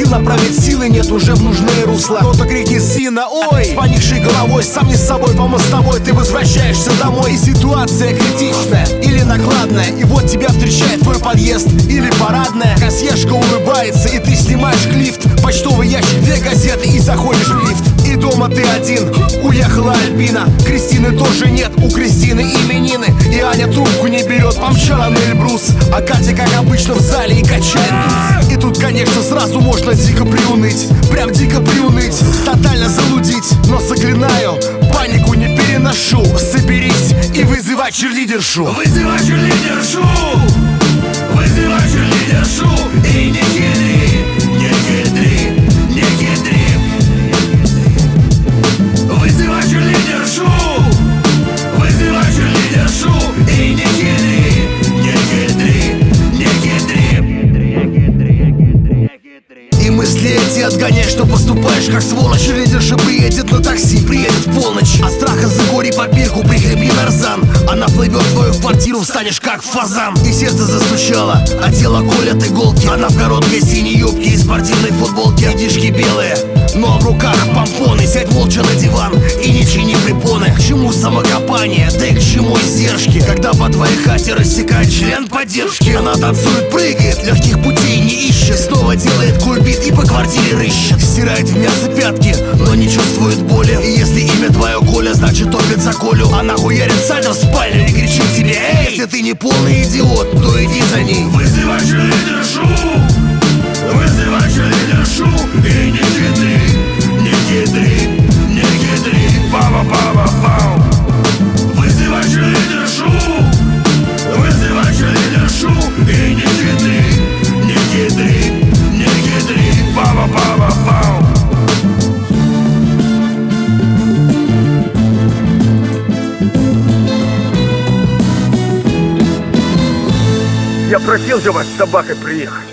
направить силы нет уже в нужное русло. Кто-то крикнет сына, ой, с поникшей головой, сам не с собой, по мостовой ты возвращаешься домой. И ситуация критичная или накладная, и вот тебя встречает твой подъезд или парадная. Консьержка улыбается, и ты снимаешь лифт, почтовый ящик, 2 газеты и заходишь в лифт. И дома ты один, уехала Альбина, Кристины тоже нет, у Кристины именины. И Аня трубку не берет, помчала на Эльбрус, а Катя как обычно в зале и качает туз. И тут, конечно, сразу можно дико приуныть, прям дико приуныть, тотально залудить. Но заклинаю, панику не переношу. Соберись и вызывай черлидершу. Вызывай черлидершу, вызывай черлидершу. И не хитри, не хитри, не хитри. Вызывай черлидершу, вызывай черлидершу. И не хитри, не хитри, не хитри. И мысли эти отгоняй, что поступаешь как сволочь. Черлидерша приедет на такси, приедет в полночь. От страха загори по берегу, прихлебни нарзан. Она плывет в твою квартиру, встанешь как фазан. И сердце застучало, а тело колят иголки. Она в короткой синей юбке и спортивной футболке. Идишки белые, но в руках помпоны. Сядь молча на диван и не чини препоны. К чему самокопание, да и к чему издержки, когда по твоей хате рассекает член поддержки. Она танцует, прыгает, легких путей не ищет. Снова делает кульбит и по квартире рыщет. Стирает в мясо пятки, но не чувствует боли. И если имя твое Коля, значит топит за Колю. Она хуярит сальто в спальню и кричит тебе: эй, если ты не полный идиот, то иди за ней. Вызывай черлидершу, вызывай черлидершу. И не хитри, не хитри, не хитри. Па-па-па-па-пау. Вызывай черлидершу, вызывай черлидершу. И не хитри, не хитри, не хитри. Па-па-па-па-пау. Я просил же вас с собакой приехать.